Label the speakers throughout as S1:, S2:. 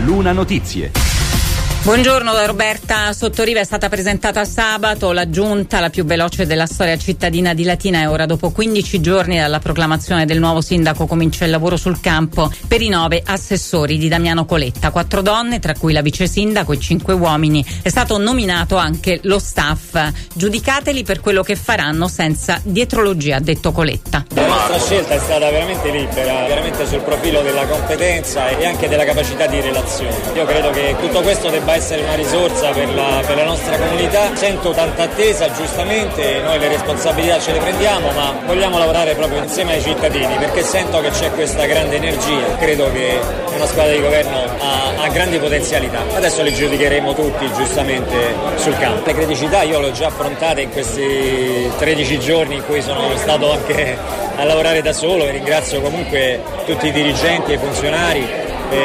S1: Luna Notizie.
S2: Buongiorno da Roberta Sottoriva. È stata presentata sabato la giunta, la più veloce della storia cittadina di Latina, e ora, dopo 15 giorni dalla proclamazione del nuovo sindaco, comincia il lavoro sul campo per i 9 assessori di Damiano Coletta, 4 donne, tra cui la vice sindaco, e 5 uomini. È stato nominato anche lo staff. Giudicateli per quello che faranno senza dietrologia, ha detto Coletta.
S3: La nostra scelta è stata veramente libera, veramente sul profilo della competenza e anche della capacità di relazione. Io credo che tutto questo debba essere una risorsa per la nostra comunità. Sento tanta attesa, giustamente, noi le responsabilità ce le prendiamo, ma vogliamo lavorare proprio insieme ai cittadini, perché sento che c'è questa grande energia. Credo che una squadra di governo ha grandi potenzialità. Adesso le giudicheremo tutti, giustamente, sul campo. Le criticità io le ho già affrontate in questi 13 giorni in cui sono stato anche a lavorare da solo, e ringrazio comunque tutti i dirigenti e i funzionari,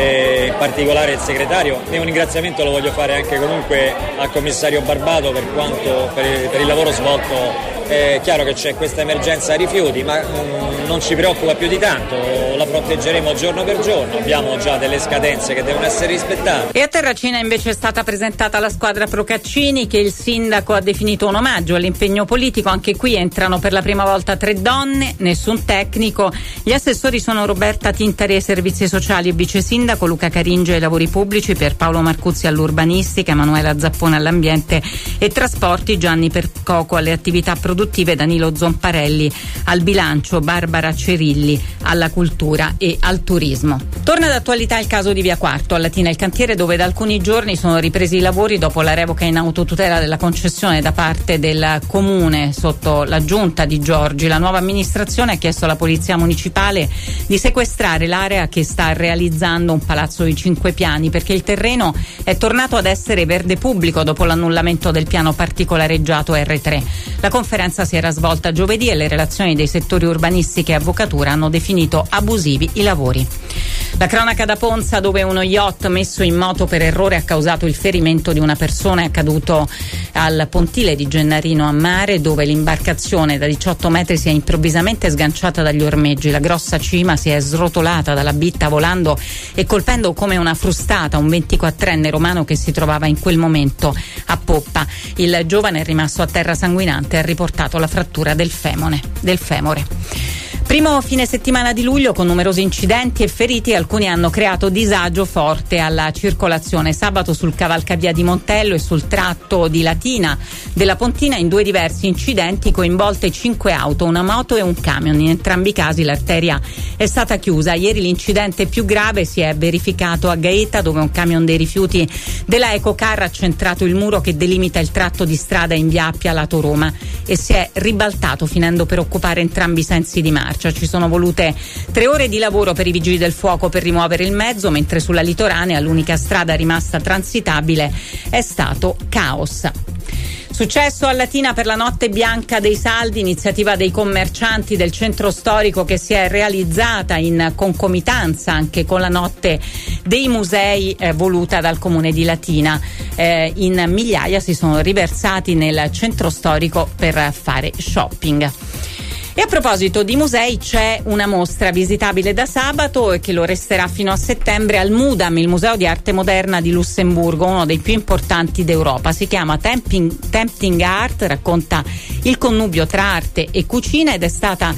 S3: in particolare il segretario, e un ringraziamento lo voglio fare anche comunque al commissario Barbato per il lavoro svolto. È chiaro che c'è questa emergenza rifiuti, ma non ci preoccupa più di tanto, la fronteggeremo giorno per giorno, abbiamo già delle scadenze che devono essere rispettate.
S2: E a Terracina invece è stata presentata la squadra Procaccini, che il sindaco ha definito un omaggio all'impegno politico. Anche qui entrano per la prima volta 3 donne, nessun tecnico. Gli assessori sono Roberta Tintari ai servizi sociali e vice sindaco, Luca Caringia ai lavori pubblici, Pierpaolo Marcuzzi all'urbanistica, Emanuela Zappone all'ambiente e trasporti, Gianni Percoco alle attività produttive, Danilo Zomparelli al bilancio, Barbara Cerilli alla cultura e al turismo. Torna d'attualità il caso di Via Quarto a Latina, il cantiere dove da alcuni giorni sono ripresi i lavori dopo la revoca in autotutela della concessione da parte del comune sotto la giunta di Giorgi. La nuova amministrazione ha chiesto alla polizia municipale di sequestrare l'area che sta realizzando un palazzo di 5 piani, perché il terreno è tornato ad essere verde pubblico dopo l'annullamento del piano particolareggiato R3. La conferenza si era svolta giovedì e le relazioni dei settori urbanistica e avvocatura hanno definito abusivi i lavori. La cronaca da Ponza, dove uno yacht messo in moto per errore ha causato il ferimento di una persona, è accaduto al pontile di Gennarino a Mare, dove l'imbarcazione da 18 metri si è improvvisamente sganciata dagli ormeggi. La grossa cima si è srotolata dalla bitta volando e colpendo come una frustata un 24enne romano che si trovava in quel momento a poppa. Il giovane è rimasto a terra sanguinante e ha riportato la frattura del femore. Primo fine settimana di luglio con numerosi incidenti e feriti. Alcuni hanno creato disagio forte alla circolazione. Sabato sul cavalcavia di Montello e sul tratto di Latina della Pontina, in 2 diversi incidenti, coinvolte 5 auto, una moto e un camion. In entrambi i casi l'arteria è stata chiusa. Ieri l'incidente più grave si è verificato a Gaeta, dove un camion dei rifiuti della Ecocar ha centrato il muro che delimita il tratto di strada in via Appia lato Roma e si è ribaltato, finendo per occupare entrambi i sensi di marcia. Ci sono volute 3 ore di lavoro per i vigili del fuoco per rimuovere il mezzo, mentre sulla litoranea, l'unica strada rimasta transitabile, è stato caos. Successo a Latina per la notte bianca dei saldi, iniziativa dei commercianti del centro storico che si è realizzata in concomitanza anche con la notte dei musei voluta dal comune di Latina. In migliaia si sono riversati nel centro storico per fare shopping. E a proposito di musei, c'è una mostra visitabile da sabato e che lo resterà fino a settembre al Mudam, il Museo di Arte Moderna di Lussemburgo, uno dei più importanti d'Europa. Si chiama Tempting Art, racconta il connubio tra arte e cucina ed è stata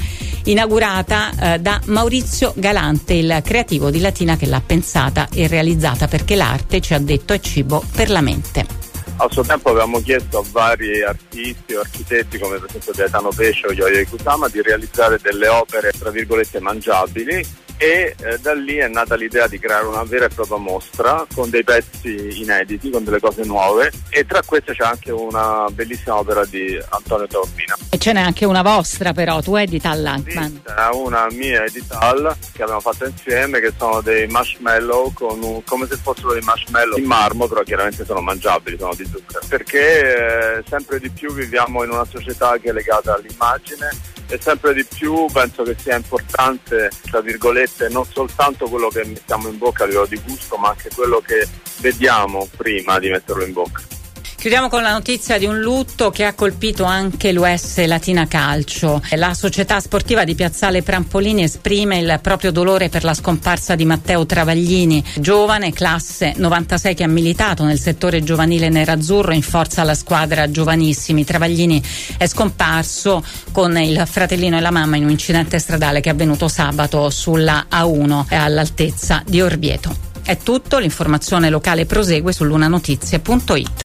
S2: inaugurata da Maurizio Galante, il creativo di Latina che l'ha pensata e realizzata, perché l'arte, ci ha detto, è cibo per la mente.
S4: Al suo tempo avevamo chiesto a vari artisti o architetti, come per esempio Gaetano Pesce o Yoyo Kusama, di realizzare delle opere tra virgolette mangiabili, e da lì è nata l'idea di creare una vera e propria mostra con dei pezzi inediti, con delle cose nuove, e tra queste c'è anche una bellissima opera di Antonio Taormina.
S2: E ce n'è anche una vostra, però tu Edital
S4: sì, c'è una mia Edital che abbiamo fatto insieme, che sono dei marshmallow come se fossero dei marshmallow in marmo, però chiaramente sono mangiabili, sono di zucchero, perché sempre di più viviamo in una società che è legata all'immagine e sempre di più penso che sia importante, tra virgolette, non soltanto quello che mettiamo in bocca a livello di gusto, ma anche quello che vediamo prima di metterlo in bocca.
S2: Chiudiamo con la notizia di un lutto che ha colpito anche l'US Latina Calcio. La società sportiva di Piazzale Prampolini esprime il proprio dolore per la scomparsa di Matteo Travaglini, giovane, classe 96, che ha militato nel settore giovanile nerazzurro in forza alla squadra giovanissimi. Travaglini è scomparso con il fratellino e la mamma in un incidente stradale che è avvenuto sabato sulla A1 all'altezza di Orvieto. È tutto, l'informazione locale prosegue su lunanotizie.it.